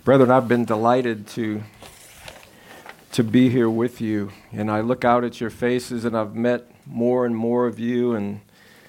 Brethren, I've been delighted to be here with you, and I look out at your faces, and I've met more and more of you, and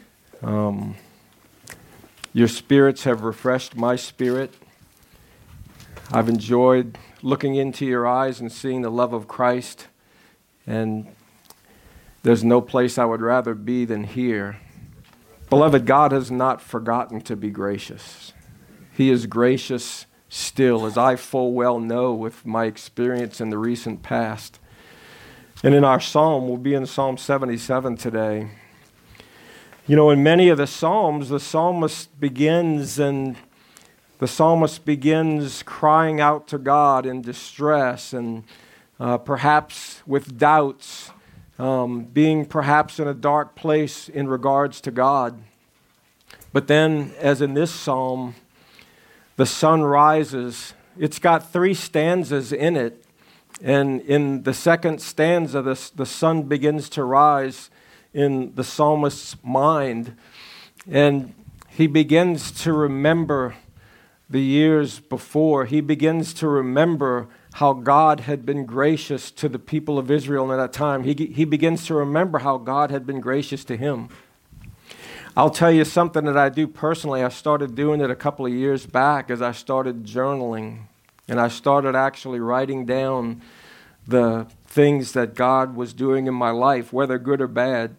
your spirits have refreshed my spirit. I've enjoyed looking into your eyes and seeing the love of Christ, and there's no place I would rather be than here. Beloved, God has not forgotten to be gracious. He is gracious still, as I full well know with my experience in the recent past. And in our psalm, we'll be in Psalm 77 today. You know, in many of the psalms, the psalmist begins crying out to God in distress and perhaps with doubts, being perhaps in a dark place in regards to God. But then, as in this psalm, the sun rises. It's got 3 stanzas in it. And in the second stanza, the sun begins to rise in the psalmist's mind. And he begins to remember the years before. He begins to remember how God had been gracious to the people of Israel at that time. He begins to remember how God had been gracious to him. I'll tell you something that I do personally. I started doing it a couple of years back as I started journaling. And I started actually writing down the things that God was doing in my life, whether good or bad.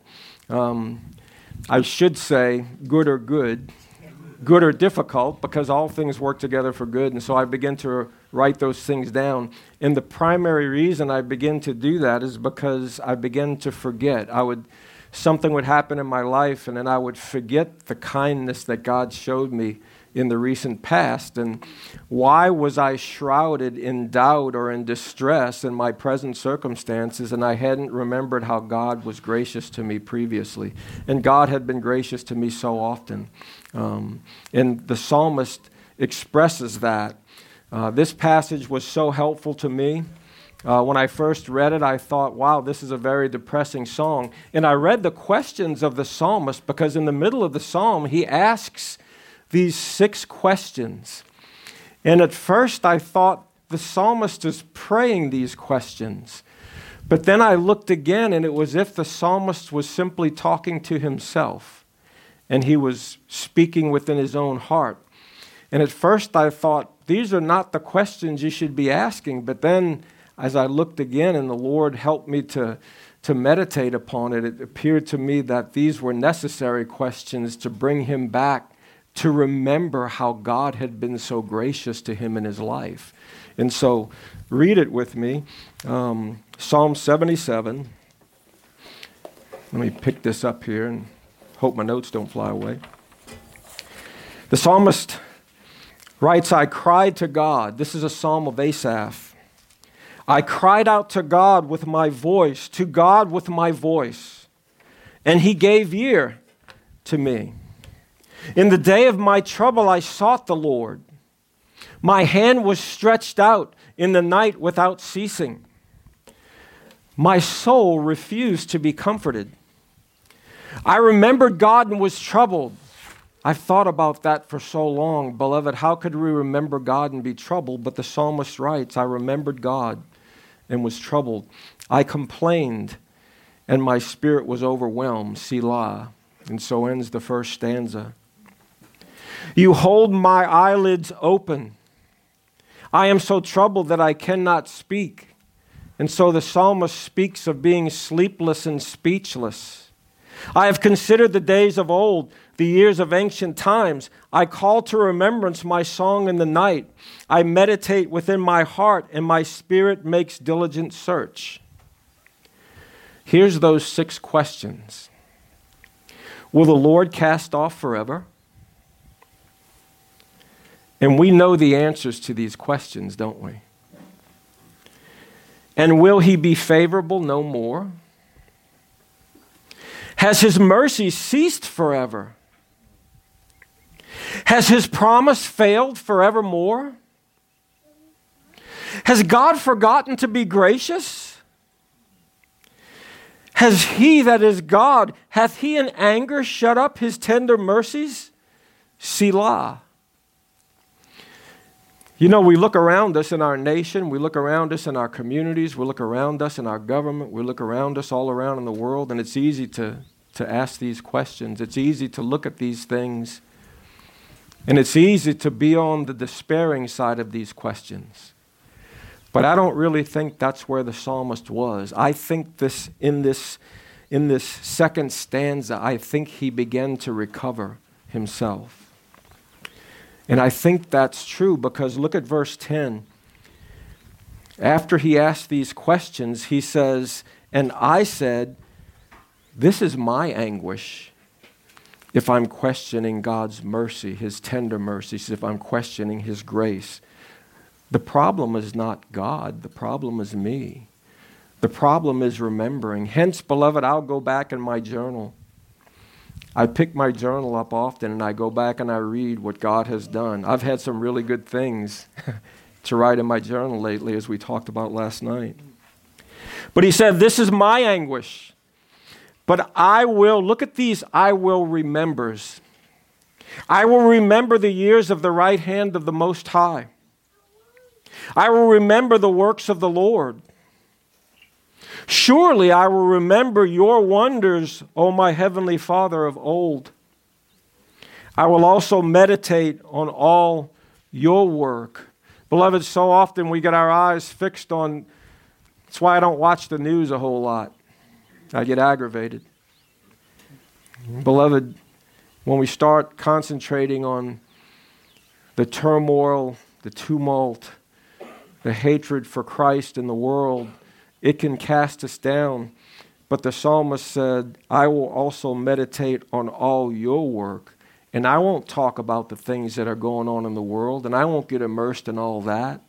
I should say good or good. Good or difficult, because all things work together for good. And so I began to write those things down. And the primary reason I began to do that is because I began to forget. Something would happen in my life, and then I would forget the kindness that God showed me in the recent past. And why was I shrouded in doubt or in distress in my present circumstances, and I hadn't remembered how God was gracious to me previously? And God had been gracious to me so often. And the psalmist expresses that. This passage was so helpful to me. When I first read it, I thought, wow, this is a very depressing song. And I read the questions of the psalmist, because in the middle of the psalm, he asks these 6 questions. And at first, I thought the psalmist is praying these questions. But then I looked again, and it was as if the psalmist was simply talking to himself, and he was speaking within his own heart. And at first, I thought, these are not the questions you should be asking. But then, as I looked again and the Lord helped me to meditate upon it, it appeared to me that these were necessary questions to bring him back to remember how God had been so gracious to him in his life. And so read it with me. Psalm 77. Let me pick this up here and hope my notes don't fly away. The psalmist writes, I cried to God. This is a psalm of Asaph. I cried out to God with my voice, to God with my voice, and he gave ear to me. In the day of my trouble, I sought the Lord. My hand was stretched out in the night without ceasing. My soul refused to be comforted. I remembered God and was troubled. I've thought about that for so long. Beloved, how could we remember God and be troubled? But the psalmist writes, I remembered God and was troubled. I complained, and my spirit was overwhelmed. Selah. And so ends the first stanza. You hold my eyelids open. I am so troubled that I cannot speak. And so the psalmist speaks of being sleepless and speechless. I have considered the days of old, the years of ancient times. I call to remembrance my song in the night. I meditate within my heart, and my spirit makes diligent search. Here's those 6 questions. Will the Lord cast off forever? And we know the answers to these questions, don't we? And will he be favorable no more? Has his mercy ceased forever? Has his promise failed forevermore? Has God forgotten to be gracious? Has he that is God, hath he in anger shut up his tender mercies? Selah. You know, we look around us in our nation, we look around us in our communities, we look around us in our government, we look around us all around in the world, and it's easy to ask these questions. It's easy to look at these things, and it's easy to be on the despairing side of these questions. But I don't really think that's where the psalmist was. I think in this second stanza, I think he began to recover himself. And I think that's true because look at verse 10. After he asked these questions, he says, "And I said, this is my anguish if I'm questioning God's mercy, his tender mercies, if I'm questioning his grace. The problem is not God. The problem is me. The problem is remembering. Hence, beloved, I'll go back in my journal. I pick my journal up often and I go back and I read what God has done. I've had some really good things to write in my journal lately, as we talked about last night. But he said, this is my anguish. But I will, look at these, I will remembers. I will remember the years of the right hand of the Most High. I will remember the works of the Lord. Surely I will remember your wonders, O my heavenly Father of old. I will also meditate on all your work. Beloved, so often we get our eyes fixed on, that's why I don't watch the news a whole lot. I get aggravated. Beloved, when we start concentrating on the turmoil, the tumult, the hatred for Christ in the world, it can cast us down. But the psalmist said, I will also meditate on all your work. And I won't talk about the things that are going on in the world, and I won't get immersed in all that.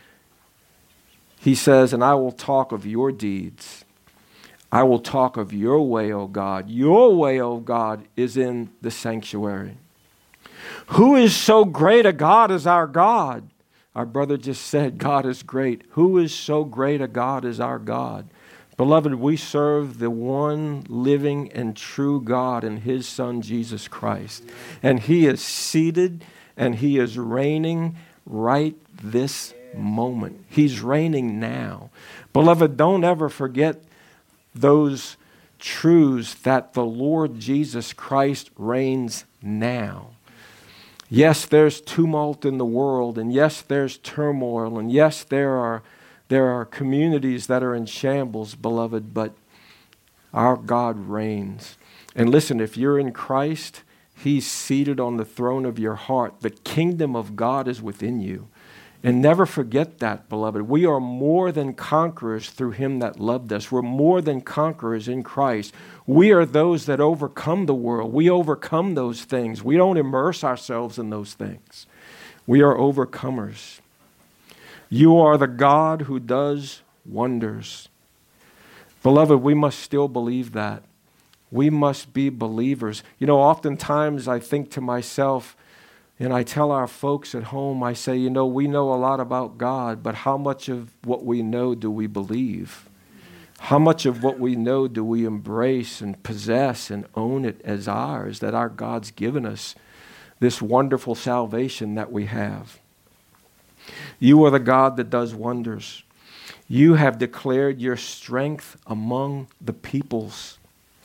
He says, and I will talk of your deeds. I will talk of your way, O God. Your way, O God, is in the sanctuary. Who is so great a God as our God? Our brother just said, God is great. Who is so great a God as our God? Beloved, we serve the one living and true God and his Son, Jesus Christ. And he is seated and he is reigning right this moment. He's reigning now. Beloved, don't ever forget those truths that the Lord Jesus Christ reigns now. Yes, there's tumult in the world, and yes, there's turmoil, and yes, there are communities that are in shambles, beloved, but our God reigns. And listen, if you're in Christ, he's seated on the throne of your heart. The kingdom of God is within you. And never forget that, beloved. We are more than conquerors through him that loved us. We're more than conquerors in Christ. We are those that overcome the world. We overcome those things. We don't immerse ourselves in those things. We are overcomers. You are the God who does wonders. Beloved, we must still believe that. We must be believers. You know, oftentimes I think to myself, and I tell our folks at home, I say, you know, we know a lot about God, but how much of what we know do we believe? How much of what we know do we embrace and possess and own it as ours, that our God's given us this wonderful salvation that we have? You are the God that does wonders. You have declared your strength among the peoples.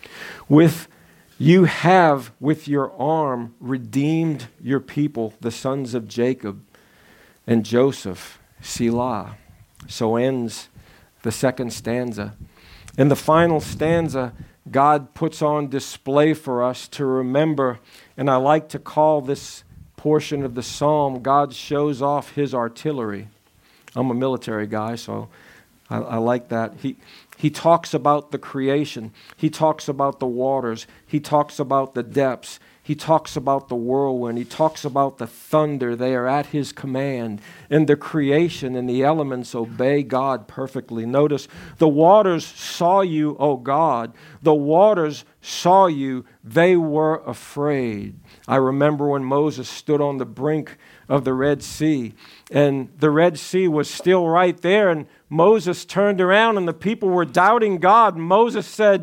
You have, with your arm, redeemed your people, the sons of Jacob and Joseph, Selah. So ends the second stanza. In the final stanza, God puts on display for us to remember, and I like to call this portion of the psalm, God shows off his artillery. I'm a military guy, so I like that. He talks about the creation. He talks about the waters. He talks about the depths. He talks about the whirlwind. He talks about the thunder. They are at his command. And the creation and the elements obey God perfectly. Notice, the waters saw you, O God. The waters saw you. They were afraid. I remember when Moses stood on the brink of the Red Sea, and the Red Sea was still right there, and Moses turned around and the people were doubting God. Moses said,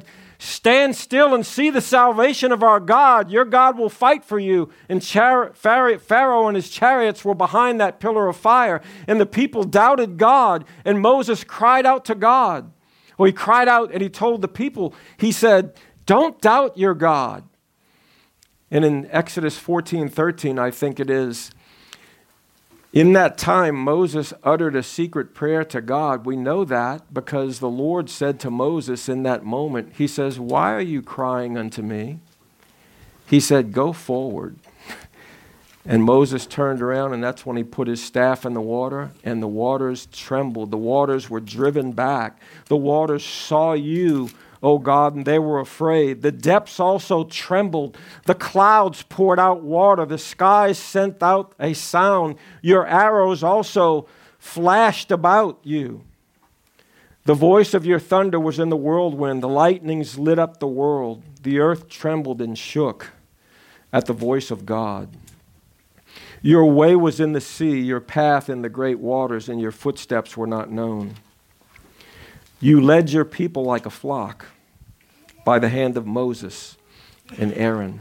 stand still and see the salvation of our God. Your God will fight for you. And Pharaoh and his chariots were behind that pillar of fire. And the people doubted God. And Moses cried out to God. Well, he cried out and he told the people, he said, don't doubt your God. And in Exodus 14:13, I think it is, in that time, Moses uttered a secret prayer to God. We know that because the Lord said to Moses in that moment, he says, why are you crying unto me? He said, go forward. And Moses turned around, and that's when he put his staff in the water, and the waters trembled. The waters were driven back. The waters saw you, O God, and they were afraid. The depths also trembled. The clouds poured out water. The skies sent out a sound. Your arrows also flashed about you. The voice of your thunder was in the whirlwind. The lightnings lit up the world. The earth trembled and shook at the voice of God. Your way was in the sea, your path in the great waters, and your footsteps were not known. You led your people like a flock by the hand of Moses and Aaron.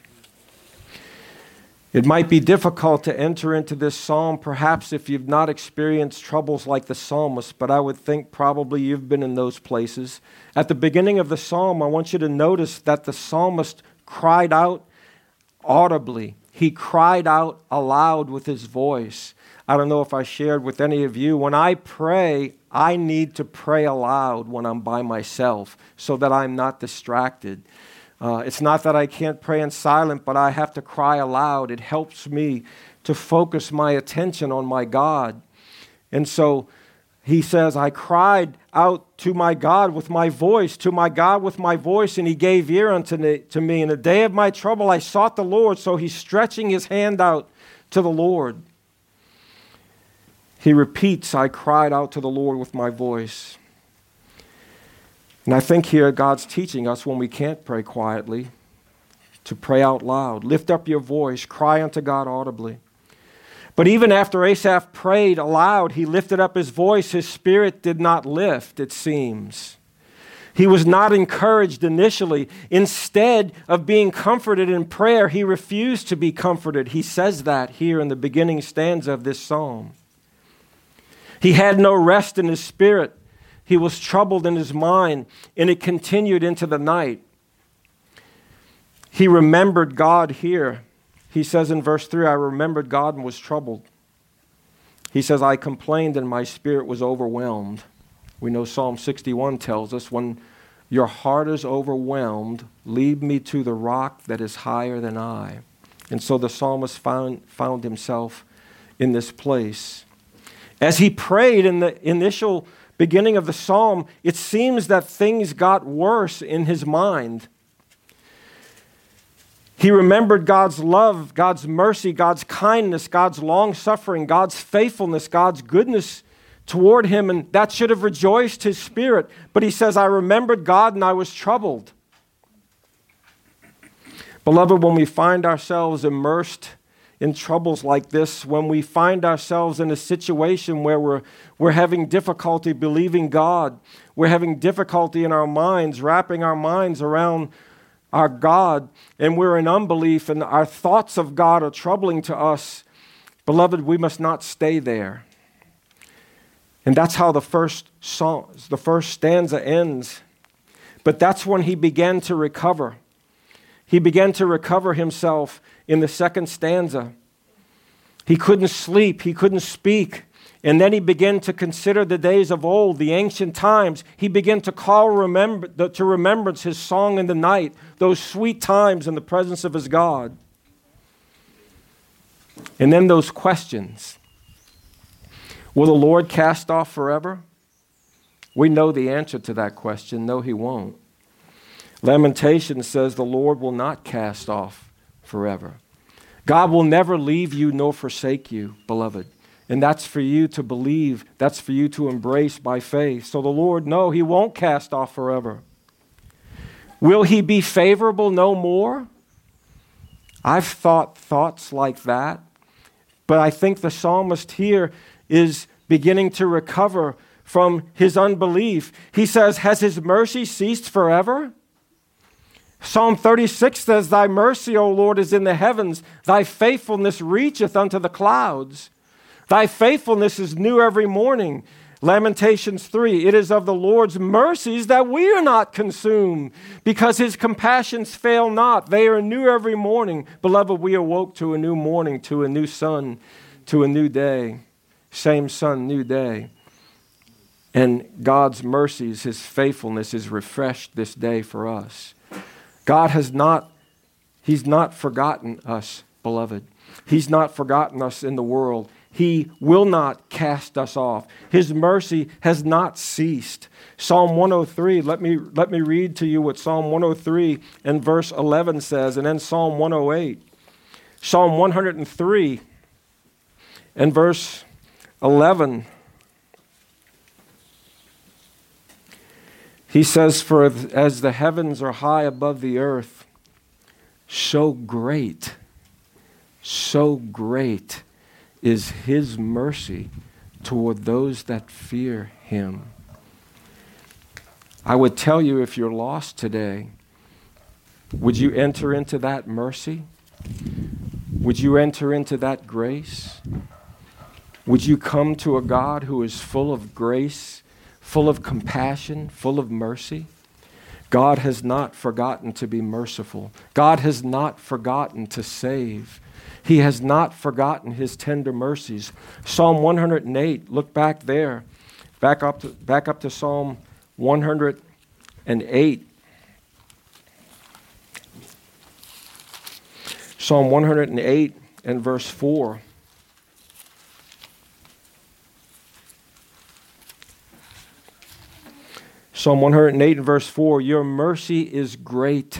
It might be difficult to enter into this psalm, perhaps if you've not experienced troubles like the psalmist, but I would think probably you've been in those places. At the beginning of the psalm, I want you to notice that the psalmist cried out audibly. He cried out aloud with his voice. I don't know if I shared with any of you, when I pray, I need to pray aloud when I'm by myself so that I'm not distracted. It's not that I can't pray in silence, but I have to cry aloud. It helps me to focus my attention on my God. And so he says, I cried out to my God with my voice, to my God with my voice, and he gave ear unto me. In the day of my trouble, I sought the Lord. So he's stretching his hand out to the Lord. He repeats, I cried out to the Lord with my voice. And I think here God's teaching us when we can't pray quietly to pray out loud. Lift up your voice, cry unto God audibly. But even after Asaph prayed aloud, he lifted up his voice. His spirit did not lift, it seems. He was not encouraged initially. Instead of being comforted in prayer, he refused to be comforted. He says that here in the beginning stanza of this psalm. He had no rest in his spirit. He was troubled in his mind, and it continued into the night. He remembered God here. He says in verse 3, I remembered God and was troubled. He says, I complained and my spirit was overwhelmed. We know Psalm 61 tells us, when your heart is overwhelmed, lead me to the rock that is higher than I. And so the psalmist found himself in this place. As he prayed in the initial beginning of the psalm, it seems that things got worse in his mind. He remembered God's love, God's mercy, God's kindness, God's long-suffering, God's faithfulness, God's goodness toward him, and that should have rejoiced his spirit. But he says, I remembered God and I was troubled. Beloved, when we find ourselves immersed in troubles like this, when we find ourselves in a situation where we're having difficulty believing God, we're having difficulty in our minds, wrapping our minds around our God, and we're in unbelief, and our thoughts of God are troubling to us, beloved, we must not stay there. And that's how the first stanza ends. But that's when he began to recover. He began to recover himself in the second stanza. He couldn't sleep, he couldn't speak. And then he began to consider the days of old, the ancient times. He began to call to remembrance his song in the night, those sweet times in the presence of his God. And then those questions. Will the Lord cast off forever? We know the answer to that question. No, he won't. Lamentation says the Lord will not cast off forever. God will never leave you nor forsake you, beloved. And that's for you to believe. That's for you to embrace by faith. So the Lord, no, he won't cast off forever. Will he be favorable no more? I've thought thoughts like that. But I think the psalmist here is beginning to recover from his unbelief. He says, has his mercy ceased forever? Psalm 36 says, thy mercy, O Lord, is in the heavens. Thy faithfulness reacheth unto the clouds. Thy faithfulness is new every morning. Lamentations 3, it is of the Lord's mercies that we are not consumed, because his compassions fail not. They are new every morning. Beloved, we awoke to a new morning, to a new sun, to a new day. Same sun, new day. And God's mercies, his faithfulness is refreshed this day for us. God he's not forgotten us, beloved. He's not forgotten us in the world. He will not cast us off. His mercy has not ceased. Psalm 103, let me read to you what Psalm 103 and verse 11 says, and then Psalm 108. Psalm 103 and verse 11. He says, for as the heavens are high above the earth, so great is his mercy toward those that fear him. I would tell you, if you're lost today, would you enter into that mercy? Would you enter into that grace? Would you come to a God who is full of grace, full of compassion, full of mercy? God has not forgotten to be merciful. God has not forgotten to save. He has not forgotten his tender mercies. Psalm 108, look back there. Back up to Psalm 108. Psalm 108 and verse 4. Psalm 108 and verse 4, your mercy is great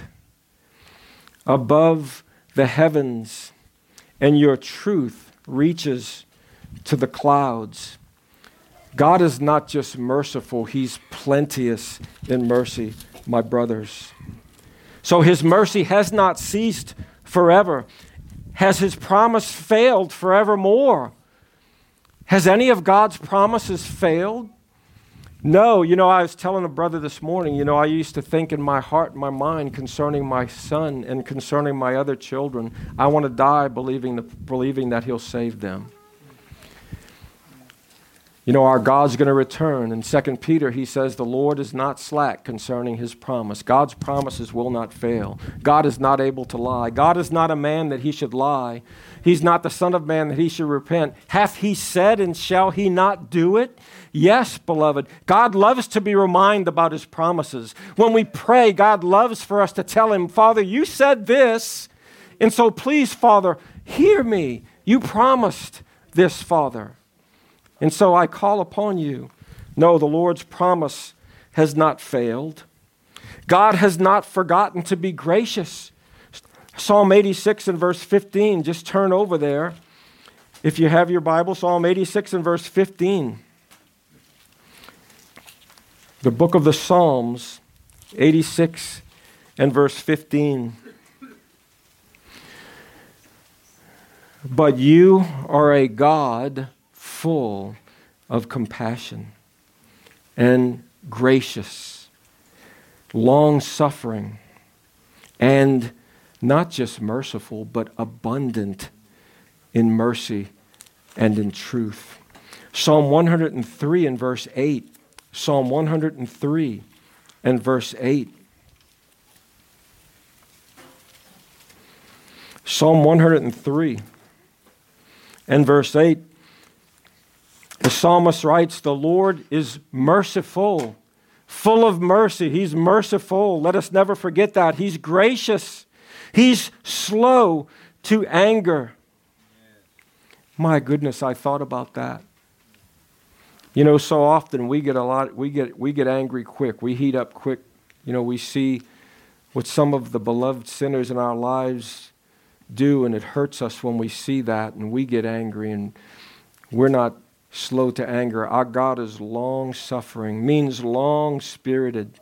above the heavens, and your truth reaches to the clouds. God is not just merciful, he's plenteous in mercy, my brothers. So his mercy has not ceased forever. Has his promise failed forevermore? Has any of God's promises failed? No. I was telling a brother this morning, I used to think in my heart and my mind concerning my son and concerning my other children, I want to die believing that he'll save them. Our God's going to return. In 2 Peter, he says, the Lord is not slack concerning his promise. God's promises will not fail. God is not able to lie. God is not a man that he should lie. He's not the son of man that he should repent. Hath he said, and shall he not do it? Yes, beloved. God loves to be reminded about his promises. When we pray, God loves for us to tell him, Father, you said this, and so please, Father, hear me. You promised this, Father. And so I call upon you. No, the Lord's promise has not failed. God has not forgotten to be gracious. Psalm 86 and verse 15, just turn over there. If you have your Bible, Psalm 86 and verse 15. The book of the Psalms, 86 and verse 15. But you are a God full of compassion and gracious, long-suffering, and not just merciful, but abundant in mercy and in truth. Psalm 103 and verse 8. Psalm 103 and verse 8. Psalm 103 and verse 8. The psalmist writes, the Lord is merciful, full of mercy. He's merciful. Let us never forget that. He's gracious. He's slow to anger. My goodness, I thought about that. So often we get angry quick. We heat up quick. We see what some of the beloved sinners in our lives do, and it hurts us when we see that, and we get angry, and we're not slow to anger. Our God is long-suffering, means long-spirited.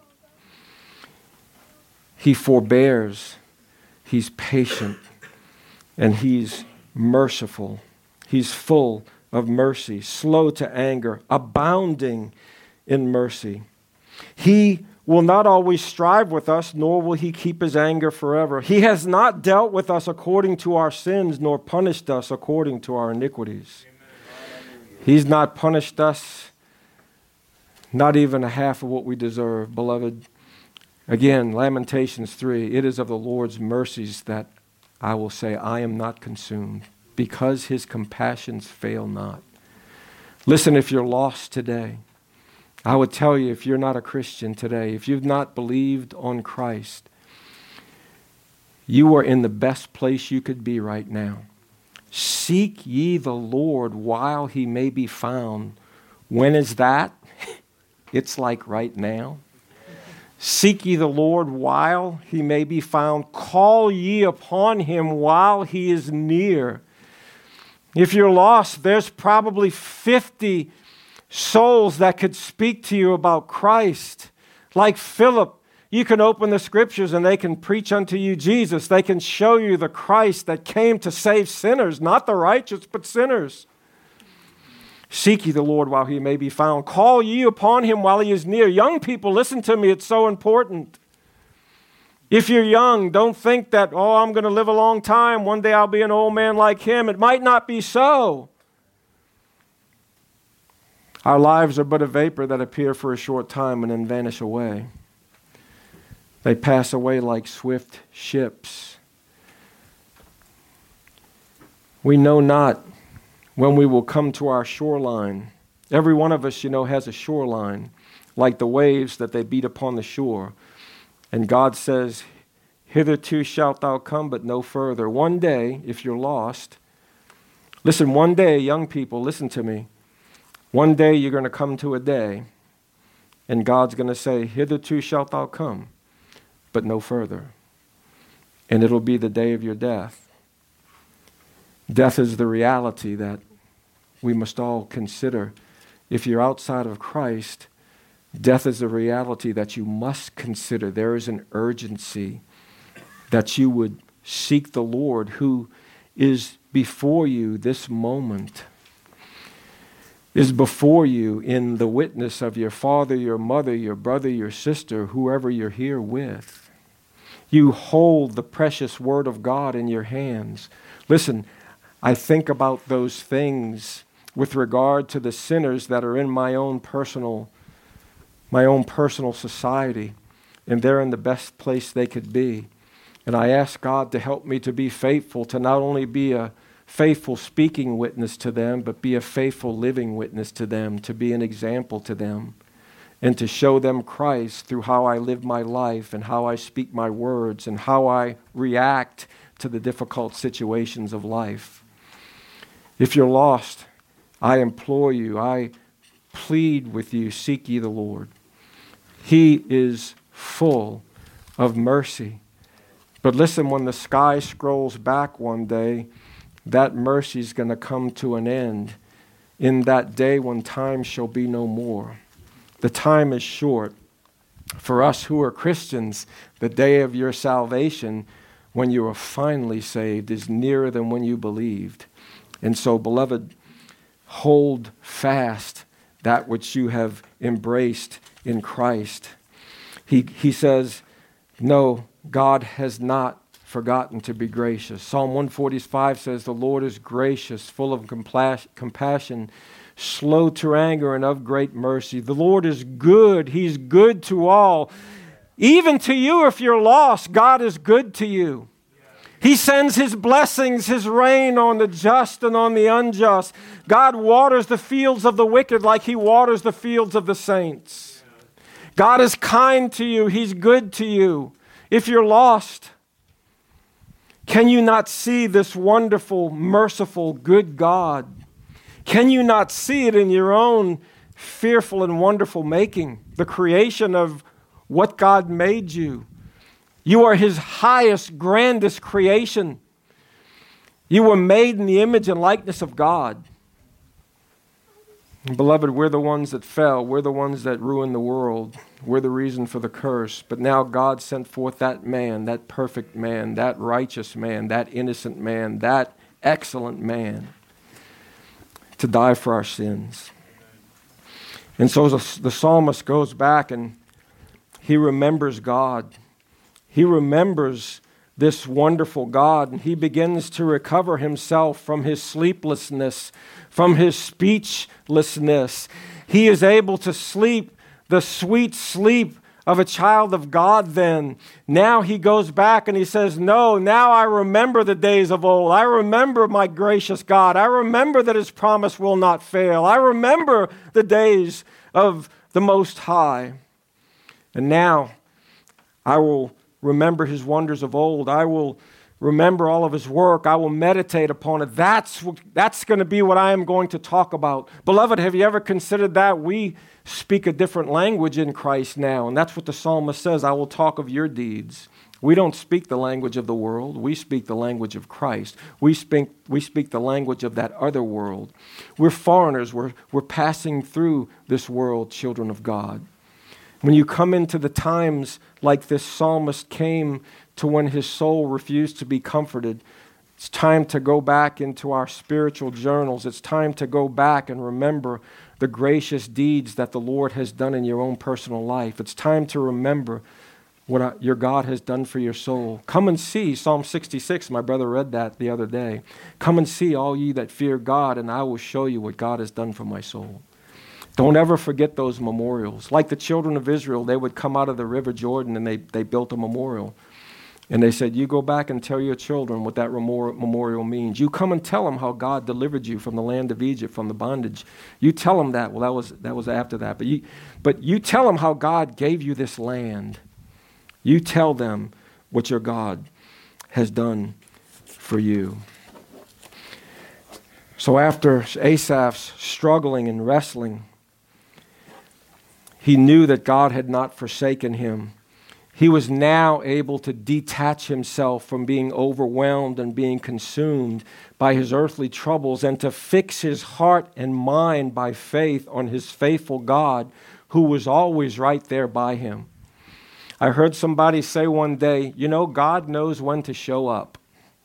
He forbears. He's patient. And he's merciful. He's full of mercy, slow to anger, abounding in mercy. He will not always strive with us, nor will he keep his anger forever. He has not dealt with us according to our sins, nor punished us according to our iniquities. He's not punished us, not even a half of what we deserve, beloved. Again, Lamentations 3, it is of the Lord's mercies that I will say, I am not consumed, because his compassions fail not. Listen, if you're lost today, I would tell you, if you're not a Christian today, if you've not believed on Christ, you are in the best place you could be right now. Seek ye the Lord while he may be found. When is that? It's like right now. Seek ye the Lord while he may be found. Call ye upon him while he is near. If you're lost, there's probably 50 souls that could speak to you about Christ. Like Philip, you can open the scriptures and they can preach unto you Jesus. They can show you the Christ that came to save sinners, not the righteous, but sinners. Seek ye the Lord while he may be found. Call ye upon him while he is near. Young people, listen to me. It's so important. If you're young, don't think that, oh, I'm going to live a long time. One day I'll be an old man like him. It might not be so. Our lives are but a vapor that appear for a short time and then vanish away. They pass away like swift ships. We know not when we will come to our shoreline. Every one of us, has a shoreline, like the waves that they beat upon the shore. And God says, hitherto shalt thou come, but no further. One day, if you're lost, listen, one day, young people, listen to me. One day you're going to come to a day, and God's going to say, hitherto shalt thou come, but no further. And it'll be the day of your death. Death is the reality that we must all consider. If you're outside of Christ, death is a reality that you must consider. There is an urgency that you would seek the Lord who is before you this moment, is before you in the witness of your father, your mother, your brother, your sister, whoever you're here with. You hold the precious word of God in your hands. Listen, I think about those things with regard to the sinners that are in my own personal society, and they're in the best place they could be. And I ask God to help me to be faithful, to not only be a faithful speaking witness to them, but be a faithful living witness to them, to be an example to them, and to show them Christ through how I live my life and how I speak my words and how I react to the difficult situations of life. If you're lost, I implore you, I plead with you, seek ye the Lord. He is full of mercy. But listen, when the sky scrolls back one day, that mercy is going to come to an end in that day when time shall be no more. The time is short. For us who are Christians, the day of your salvation, when you are finally saved, is nearer than when you believed. And so, beloved, hold fast that which you have embraced in Christ. He says, no, God has not forgotten to be gracious. Psalm 145 says, the Lord is gracious, full of compassion, slow to anger, and of great mercy. The Lord is good. He's good to all. Even to you, if you're lost, God is good to you. He sends his blessings, his rain on the just and on the unjust. God waters the fields of the wicked like he waters the fields of the saints. God is kind to you. He's good to you. If you're lost, can you not see this wonderful, merciful, good God? Can you not see it in your own fearful and wonderful making, the creation of what God made you? You are his highest, grandest creation. You were made in the image and likeness of God. And beloved, we're the ones that fell. We're the ones that ruined the world. We're the reason for the curse. But now God sent forth that man, that perfect man, that righteous man, that innocent man, that excellent man to die for our sins. And so the psalmist goes back and he remembers God. He remembers this wonderful God, and he begins to recover himself from his sleeplessness, from his speechlessness. He is able to sleep the sweet sleep of a child of God then. Now he goes back and he says, no, now I remember the days of old. I remember my gracious God. I remember that his promise will not fail. I remember the days of the Most High. And now I will remember his wonders of old. I will remember all of his work. I will meditate upon it. That's going to be what I am going to talk about. Beloved, have you ever considered that? We speak a different language in Christ now, and that's what the psalmist says, I will talk of your deeds. We don't speak the language of the world. We speak the language of Christ. We speak the language of that other world. We're foreigners. We're passing through this world, children of God. When you come into the times like this psalmist came to when his soul refused to be comforted, it's time to go back into our spiritual journals. It's time to go back and remember the gracious deeds that the Lord has done in your own personal life. It's time to remember what your God has done for your soul. Come and see Psalm 66. My brother read that the other day. Come and see, all ye that fear God, and I will show you what God has done for my soul. Don't ever forget those memorials. Like the children of Israel, they would come out of the river Jordan and they built a memorial. And they said, you go back and tell your children what that memorial means. You come and tell them how God delivered you from the land of Egypt, from the bondage. You tell them that. Well, that was after that. But you tell them how God gave you this land. You tell them what your God has done for you. So after Asaph's struggling and wrestling, he knew that God had not forsaken him. He was now able to detach himself from being overwhelmed and being consumed by his earthly troubles and to fix his heart and mind by faith on his faithful God who was always right there by him. I heard somebody say one day, God knows when to show up.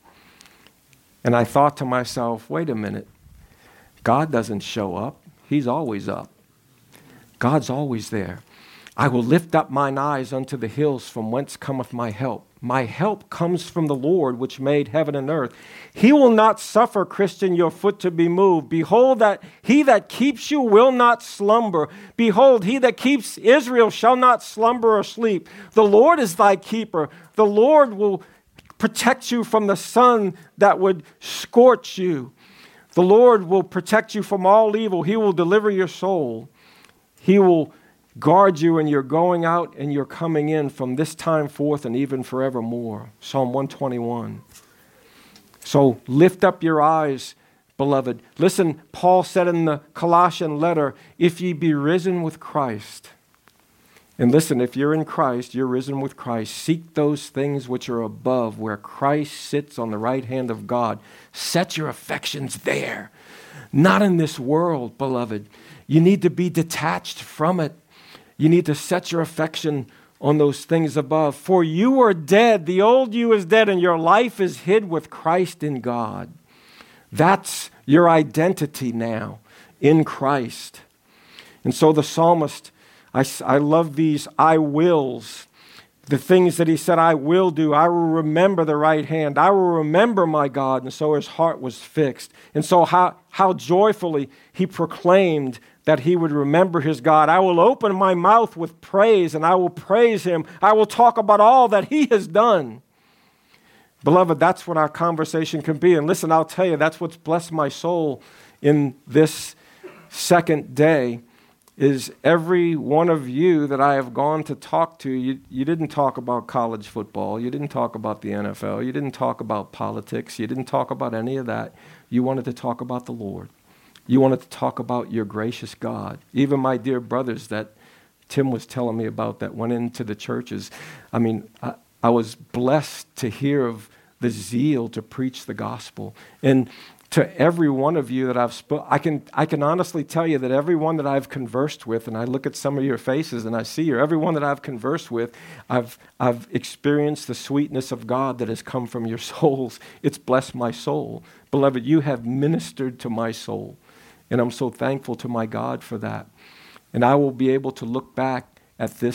And I thought to myself, wait a minute. God doesn't show up. He's always up. God's always there. I will lift up mine eyes unto the hills from whence cometh my help. My help comes from the Lord which made heaven and earth. He will not suffer, Christian, your foot to be moved. Behold, that he that keeps you will not slumber. Behold, he that keeps Israel shall not slumber or sleep. The Lord is thy keeper. The Lord will protect you from the sun that would scorch you. The Lord will protect you from all evil. He will deliver your soul. He will guard you in your going out and your coming in from this time forth and even forevermore. Psalm 121. So lift up your eyes, beloved. Listen, Paul said in the Colossian letter, if ye be risen with Christ. And listen, if you're in Christ, you're risen with Christ. Seek those things which are above, where Christ sits on the right hand of God. Set your affections there. Not in this world, beloved. You need to be detached from it. You need to set your affection on those things above. For you are dead. The old you is dead, and your life is hid with Christ in God. That's your identity now, in Christ. And so the psalmist, I love these I wills. The things that he said, I will do. I will remember the right hand. I will remember my God. And so his heart was fixed. And so how joyfully he proclaimed that he would remember his God. I will open my mouth with praise, and I will praise him. I will talk about all that he has done. Beloved, that's what our conversation can be. And listen, I'll tell you, that's what's blessed my soul in this second day, is every one of you that I have gone to talk to, you didn't talk about college football. You didn't talk about the NFL. You didn't talk about politics. You didn't talk about any of that. You wanted to talk about the Lord. You wanted to talk about your gracious God. Even my dear brothers that Tim was telling me about that went into the churches. I mean, I was blessed to hear of the zeal to preach the gospel. And to every one of you that I've spoken, I can honestly tell you that every one that I've conversed with, and I look at some of your faces and I see you, every one that I've conversed with, I've experienced the sweetness of God that has come from your souls. It's blessed my soul. Beloved, you have ministered to my soul, and I'm so thankful to my God for that. And I will be able to look back at this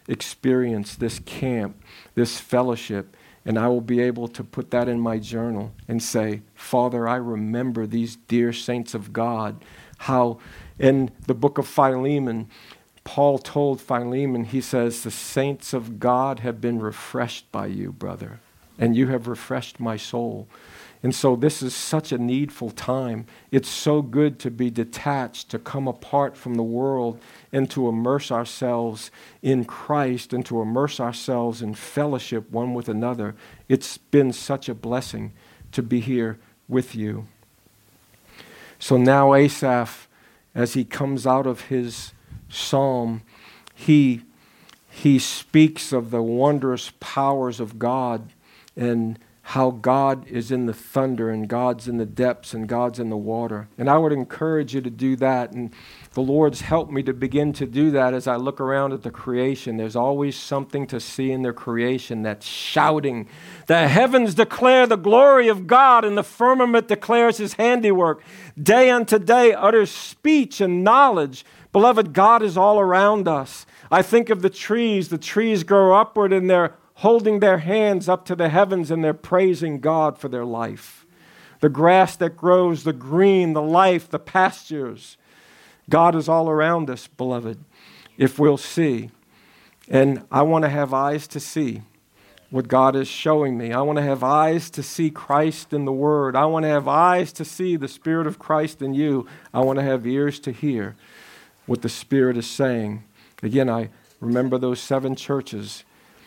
experience, this camp, this fellowship, and I will be able to put that in my journal and say, Father, I remember these dear saints of God, how in the book of Philemon, Paul told Philemon, he says, the saints of God have been refreshed by you, brother, and you have refreshed my soul. And so this is such a needful time. It's so good to be detached, to come apart from the world and to immerse ourselves in Christ and to immerse ourselves in fellowship one with another. It's been such a blessing to be here with you. So now Asaph, as he comes out of his psalm, he speaks of the wondrous powers of God and how God is in the thunder and God's in the depths and God's in the water. And I would encourage you to do that. And the Lord's helped me to begin to do that as I look around at the creation. There's always something to see in the creation that's shouting. The heavens declare the glory of God, and the firmament declares his handiwork. Day unto day utters speech and knowledge. Beloved, God is all around us. I think of the trees. The trees grow upward and they're holding their hands up to the heavens and they're praising God for their life. The grass that grows, the green, the life, the pastures. God is all around us, beloved, if we'll see. And I want to have eyes to see what God is showing me. I want to have eyes to see Christ in the Word. I want to have eyes to see the Spirit of Christ in you. I want to have ears to hear what the Spirit is saying. Again, I remember those 7 churches.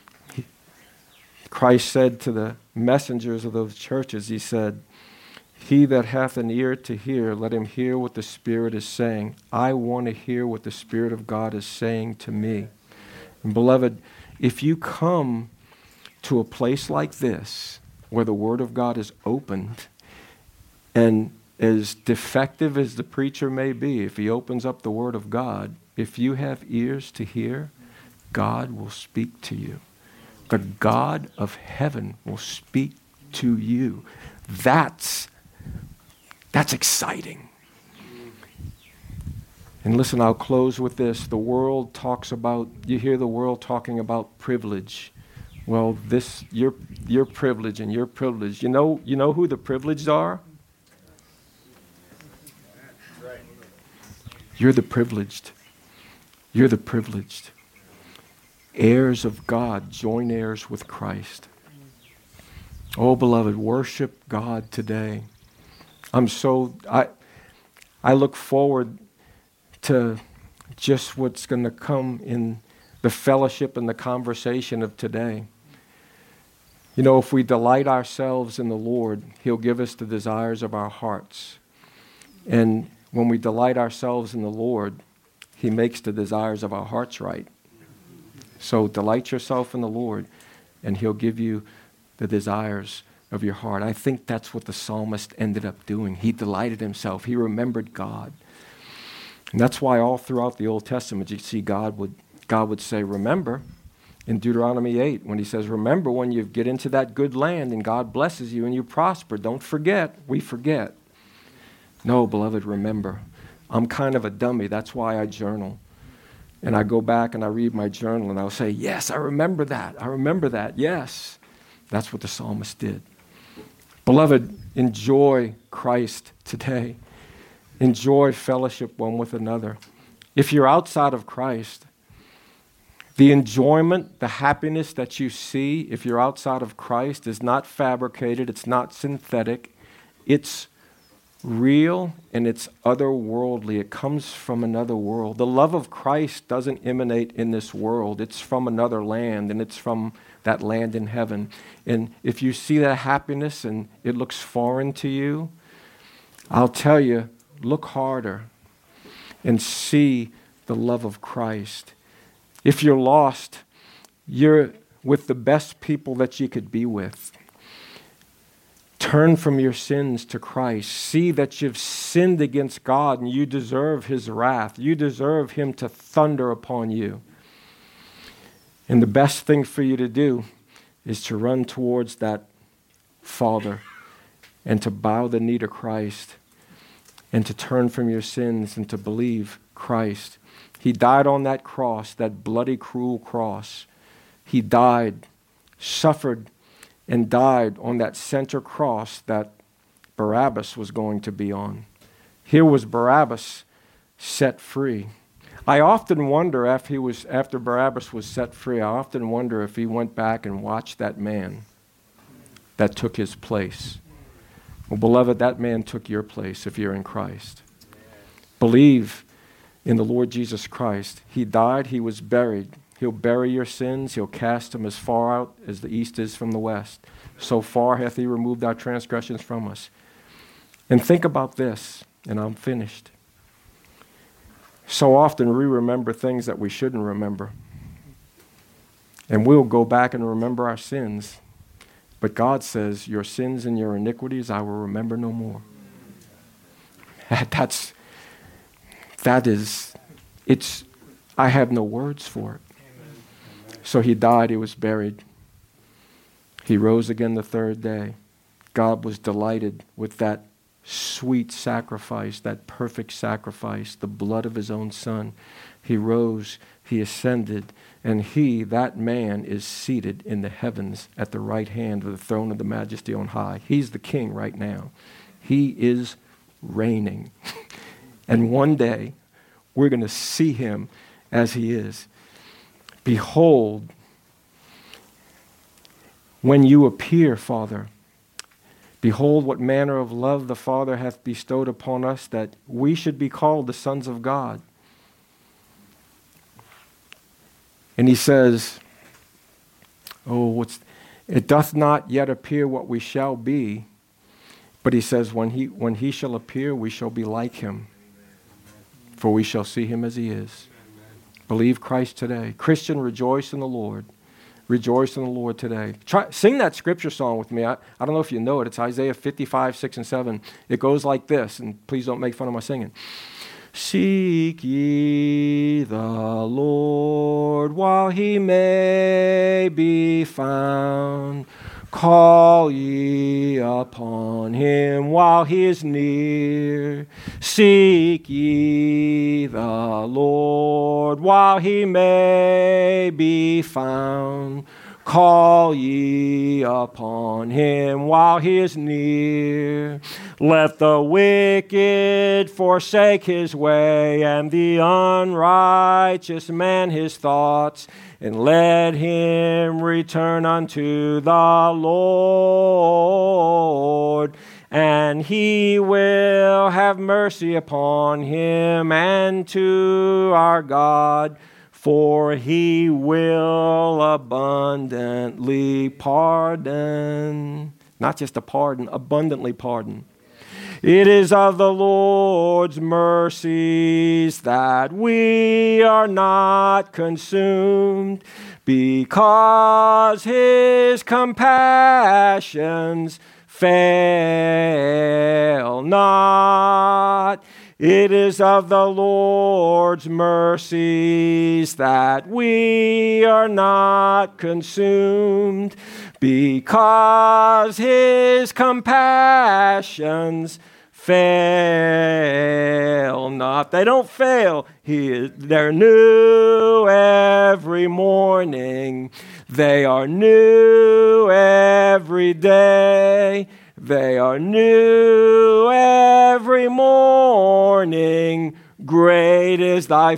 Christ said to the messengers of those churches, he said, he that hath an ear to hear, let him hear what the Spirit is saying. I want to hear what the Spirit of God is saying to me. And beloved, if you come to a place like this, where the Word of God is opened, and as defective as the preacher may be, if he opens up the Word of God, if you have ears to hear, God will speak to you. The God of heaven will speak to you. That's exciting. And listen, I'll close with this. The world talks about, you hear the world talking about privilege. Well, your privilege and your privilege. You know who the privileged are? You're the privileged. You're the privileged. Heirs of God, joint heirs with Christ. Oh, beloved, worship God today. I look forward to just what's going to come in the fellowship and the conversation of today. You know, if we delight ourselves in the Lord, He'll give us the desires of our hearts. And when we delight ourselves in the Lord, He makes the desires of our hearts right. So delight yourself in the Lord, and He'll give you the desires of your heart. I think that's what the psalmist ended up doing. He delighted himself. He remembered God. And that's why all throughout the Old Testament, you see God would say, remember, in Deuteronomy 8, when He says, remember when you get into that good land and God blesses you and you prosper. Don't forget. We forget. No, beloved, remember. I'm kind of a dummy. That's why I journal. And I go back and I read my journal and I'll say, yes, I remember that. I remember that. Yes. That's what the psalmist did. Beloved, enjoy Christ today. Enjoy fellowship one with another. If you're outside of Christ, the enjoyment, the happiness that you see if you're outside of Christ is not fabricated. It's not synthetic. It's real and it's otherworldly. It comes from another world. The love of Christ doesn't emanate in this world. It's from another land, and it's from that land in heaven. And if you see that happiness and it looks foreign to you, I'll tell you, look harder and see the love of Christ. If you're lost, you're with the best people that you could be with. Turn from your sins to Christ. See that you've sinned against God and you deserve His wrath. You deserve Him to thunder upon you. And the best thing for you to do is to run towards that Father and to bow the knee to Christ and to turn from your sins and to believe Christ He died on that cross, that bloody, cruel cross. He died, suffered, and died on that center cross that Barabbas was going to be on. Here was Barabbas set free. I often wonder, after Barabbas was set free, I often wonder if he went back and watched that man that took his place. Well, beloved, that man took your place if you're in Christ. Believe in the Lord Jesus Christ. He died, he was buried. He'll bury your sins. He'll cast them as far out as the east is from the west. So far hath he removed our transgressions from us. And think about this, and I'm finished. So often we remember things that we shouldn't remember. And we'll go back and remember our sins. But God says, your sins and your iniquities I will remember no more. I have no words for it. So he died, he was buried. He rose again the third day. God was delighted with that sweet sacrifice, that perfect sacrifice, the blood of his own son. He rose, he ascended, and he, that man, is seated in the heavens at the right hand of the throne of the majesty on high. He's the king right now. He is reigning. And one day, we're going to see him as he is. Behold, when you appear, Father, behold what manner of love the Father hath bestowed upon us, that we should be called the sons of God. And he says, it doth not yet appear what we shall be, but he says, when he shall appear, we shall be like him, for we shall see him as he is. Believe Christ today. Christian, rejoice in the Lord. Rejoice in the Lord today. Sing that scripture song with me. I don't know if you know it. It's Isaiah 55, 6 and 7. It goes like this, and please don't make fun of my singing. Seek ye the Lord while he may be found. Call ye upon him while he is near. Seek ye the Lord while he may be found. Call ye upon him while he is near. Let the wicked forsake his way, and the unrighteous man his thoughts, and let him return unto the Lord, and he will have mercy upon him, and to our God, for he will abundantly pardon. Not just a pardon, abundantly pardon. It is of the Lord's mercies that we are not consumed, because his compassions fail not. It is of the Lord's mercies that we are not consumed, because his compassions fail not. They don't fail. They're new every morning. They are new every day. They are new every morning. Great is thy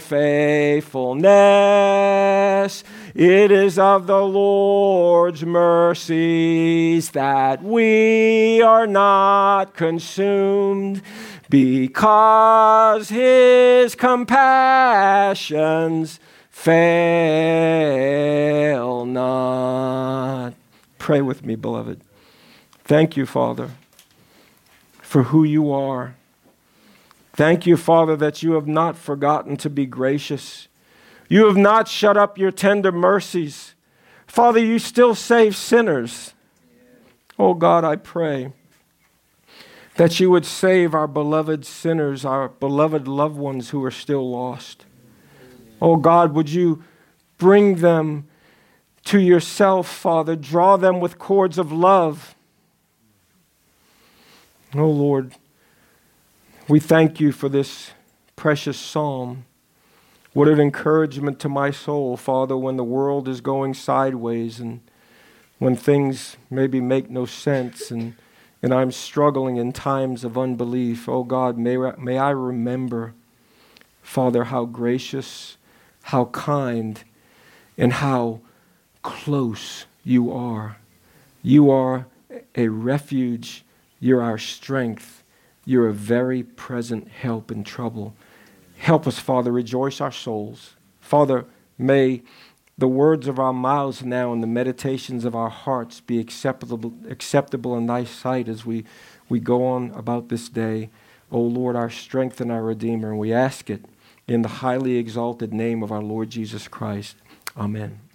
faithfulness. It is of the Lord's mercies that we are not consumed, because his compassions fail not. Pray with me, beloved. Thank you, Father, for who you are. Thank you, Father, that you have not forgotten to be gracious. You have not shut up your tender mercies. Father, you still save sinners. Oh God, I pray that you would save our beloved sinners, our beloved loved ones who are still lost. Oh God, would you bring them to yourself, Father. Draw them with cords of love. Oh Lord, we thank you for this precious psalm. What an encouragement to my soul, Father, when the world is going sideways and when things maybe make no sense and I'm struggling in times of unbelief. Oh God, may I remember, Father, how gracious, how kind, and how close you are. You are a refuge. You're our strength. You're a very present help in trouble. Help us, Father, rejoice our souls. Father, may the words of our mouths now and the meditations of our hearts be acceptable in thy sight as we go on about this day. O Lord, our strength and our Redeemer, and we ask it in the highly exalted name of our Lord Jesus Christ. Amen.